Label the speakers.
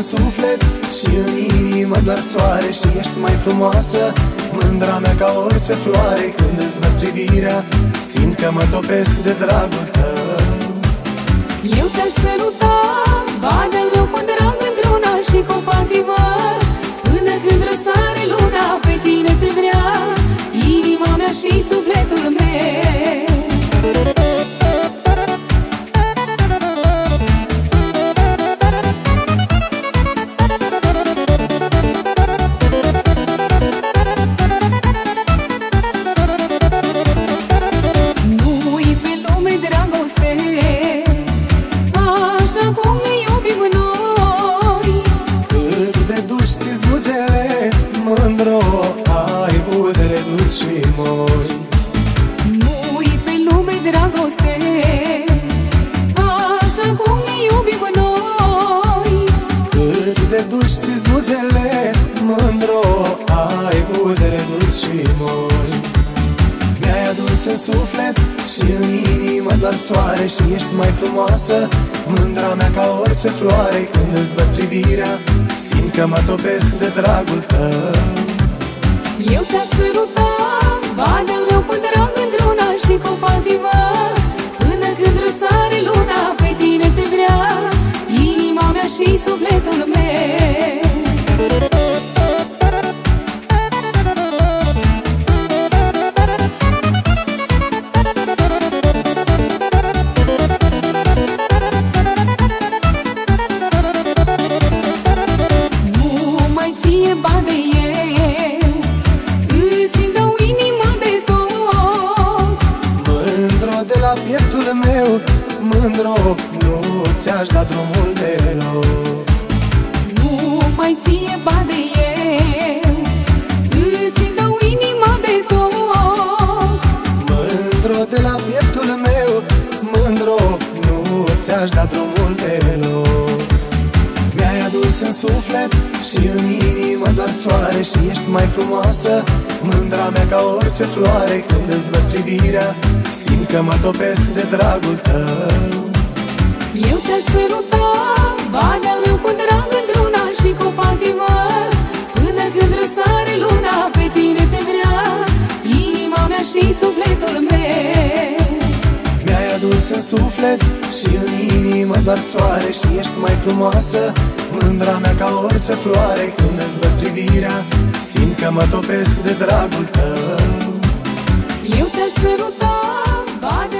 Speaker 1: suflet și în inimă doar soare. Și ești mai frumoasă, mândra mea ca orice floare. Când îți văd privirea, simt că mă topesc de dragul tău.
Speaker 2: Eu te-aș săruta, bani-al meu cu drag într-una și cu patima. Până când răsare luna, pe tine te vrea inima mea și sufletul meu. Nu-i pe lume dragoste așa cum ne iubim noi.
Speaker 1: Cât de dulci ți-s buzele, mândro, ai buzele dulci și moi.
Speaker 2: Nu-i pe lume dragoste așa cum ne iubim noi.
Speaker 1: Cât de dulci ți-s buzele, mândro, ai buzele dulci și moi. Mi-ai adus în suflet și în inimă doar soare. Și ești mai frumoasă, mândra mea ca orice floare. Când îți văd privirea, simt că mă topesc de dragul tău.
Speaker 2: Eu te-aș săruta, bani-al meu cu drag într-una și cu patima. Până când răsare luna, pe tine te vrea inima mea și sufletul meu. Bani de eu, îți dau inima de tot.
Speaker 1: Mândro de la pieptul meu, mândro, nu ți-aș da drumul deloc.
Speaker 2: Nu mai ție bani de eu, îți dau inima de tot.
Speaker 1: Mândro de la pieptul meu, mândro, nu ți-aș da drumul deloc. Mi-ai adus în suflet și în inimă doar soare. Și ești mai frumoasă, mândra mea ca orice floare. Când îți văd privirea, simt că mă topesc de dragul tău.
Speaker 2: Eu te-aș săruta, bani-al meu cu drag într-una și cu patima. Până când răsare luna, pe tine te vrea inima mea și sufletul meu.
Speaker 1: Mi-ai adus în suflet și în inimă doar soare. Și ești mai frumoasă, mândra mea ca orice floare. Când îți văd privirea, simt că mă topesc de dragul tău.
Speaker 2: Eu te-aș săruta, bani